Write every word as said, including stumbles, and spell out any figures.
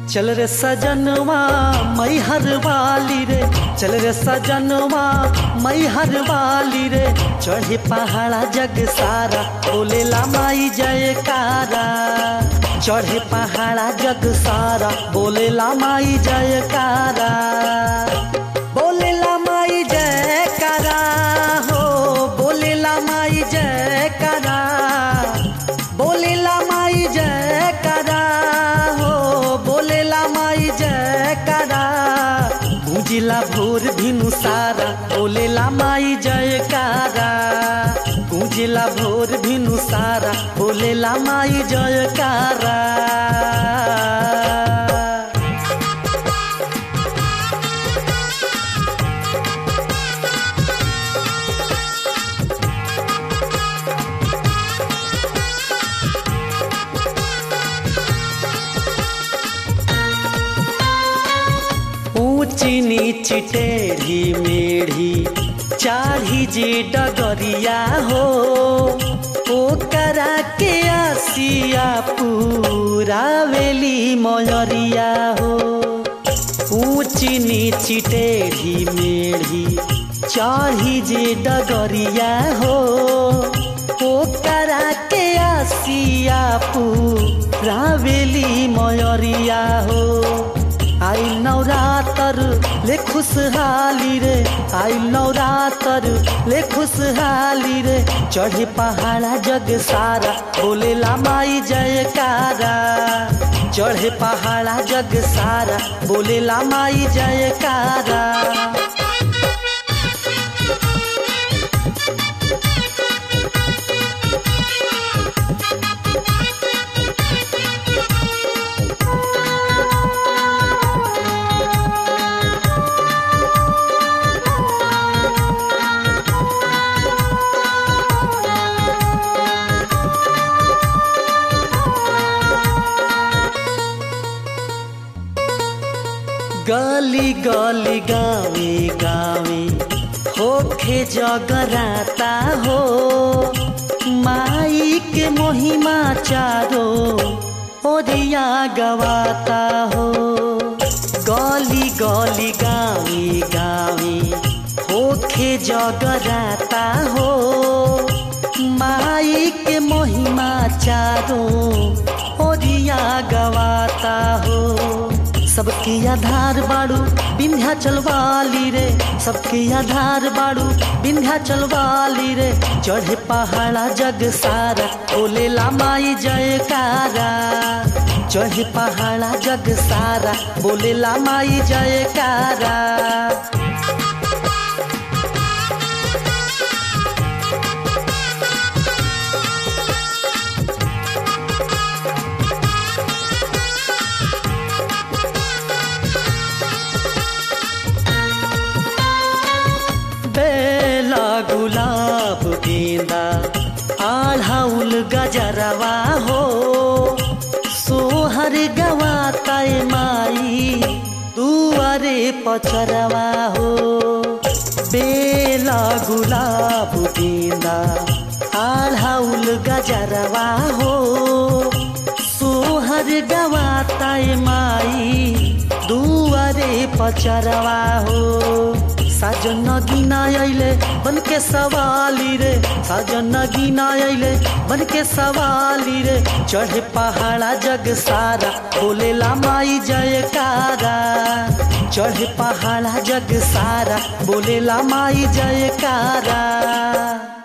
चल रे सजनवा मैहर वाली रे, चल रे सजनवा मैहर वाली रे, चढ़े पहाड़ा जग सारा बोलेला माई जयकारा। चढ़े पहाड़ा जग सारा बोलेला माई जयकारा, बोलेला माई जयकारा हो, बोलेला माई जयकारा, बोलेला माई जयकारा हो, बोलेला माई जयकारा। गूंजिला भोर भिनु सारा बोलेला माई जयकारा, गूंजिला भोर भिनु सारा बोलेला माई जयकारा। ऊंची नीची टेढ़ी मेढ़ी चाढ़ी जी डगरिया हो, ओकरा के आसिया पूरा वेली मयरिया हो। ऊंची नीची टेढ़ी मेढ़ी चाढ़ी जी डगरिया हो, ओकरा के आसिया पूरा वेली मयरिया हो। आई नवरातर ले खुशहाली रे, आई नवरातर ले खुशहाली रे, चढ़े पहाड़ा जग सारा बोलेला माई जयकारा। चढ़े पहाड़ा जग सारा बोलेला माई जयकारा। गली गली गावे गावे होखे जगराता हो, माई के महिमा चारो ओरिया गवाता हो। गली गली गावे गावे होखे जगराता हो, माई के महिमा चारो ओरिया गवाता हो। सबके आधार बाड़ू विंध्याचल वाली रे, सबके आधार बाड़ू विंध्याचल वाली रे, चढ़े पहाड़ा जग सारा बोलेला माई जयकारा। चढ़े पहाड़ा जग सारा बोलेला माई जयकारा। बेला गुलाब गेंदा आढ़ाउल गजरवा हो, सोहर गवाता माई दुआरे पचरवा हो। बेला गुलाब गेंदा आढ़ाउल गजरवा हो, सोहर गवाता माई दुआरे पचरवा हो। साजन गिना अइले बन के सवाली रे, साजन गिना अइले बन के सवाली रे, चढ़े पहाड़ा जग सारा बोलेला माई जयकारा। चढ़े पहाड़ा जग सारा बोलेला माई जयकारा।